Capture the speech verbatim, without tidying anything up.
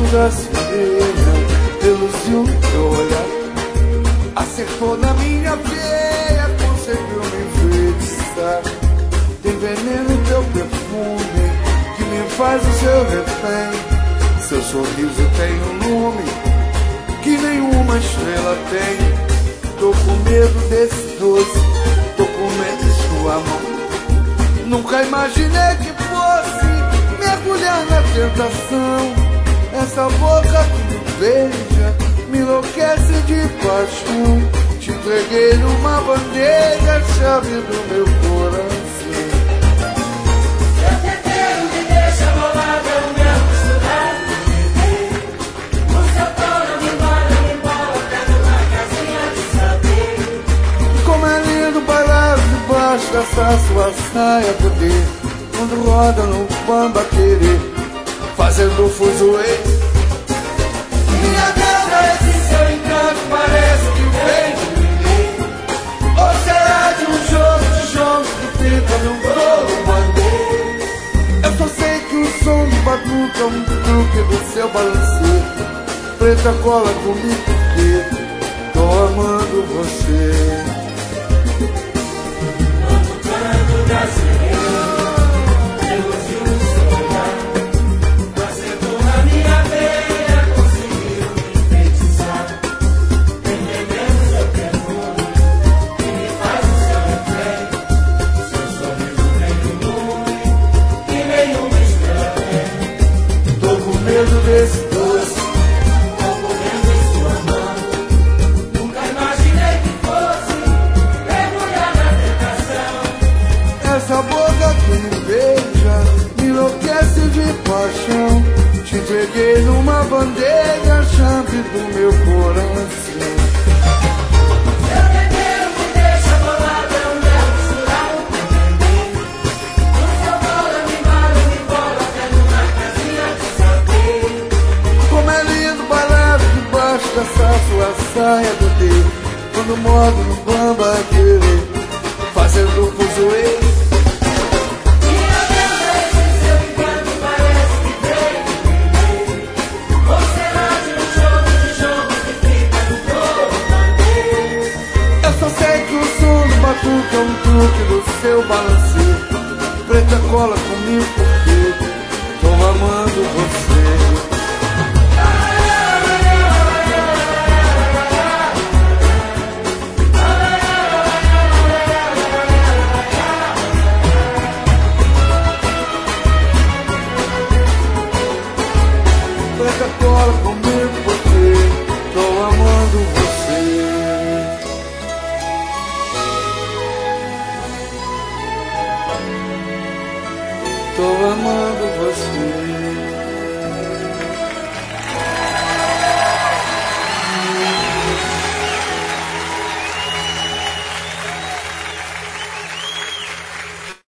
canto da sereia, reluziu teu olhar, acertou na minha veia, conseguiu me enfeitiçar. Tem veneno teu perfume, que me faz o seu refém. Seu sorriso tem um lume, que nenhuma estrela tem. Tô com medo desse doce, tô com medo de sua mão. Nunca imaginei que fosse mergulhar na tentação. Essa boca que me beija me enlouquece de paixão. Te entreguei numa bandeja a chave do meu coração. Seu tempero me deixa bolado, é o meu misturado de beber. O seu tono me embora, me embola, até numa casinha de saber. Como é lindo bailar debaixo dessa sua saia poder, quando roda no bamba querer, fazendo fuzuê. Minha deusa, esse seu encanto parece que vem de ninguém. Ou será de um jogo de jogos que fica num bolo bandeira? Eu só sei que o som do batuque é um truque do seu balanceiro. Preta, cola comigo porque tô amando você. No canto da sereia, reluziu o seu olhar, acertou na minha veia, conseguiu me enfeitiçar. Tem veneno seu perfume, que me faz o seu refém. Seu sorriso tem um lume, que nenhuma estrela tem. Tô com medo desse doce, Tô comendo em sua mão. Nunca imaginei que fosse mergulhar na tentação. essa boca que me beija me enlouquece de paixão. Te entreguei numa bandeja a chave do meu coração. Seu tempero me deixa bolado, é um mel misturado com veneno. O seu bolo me embala, me embola, até numa casinha de saber. Como é lindo bailar debaixo dessa sua saia do dedo, quando mordo no bamba querer, fazendo fuzuê.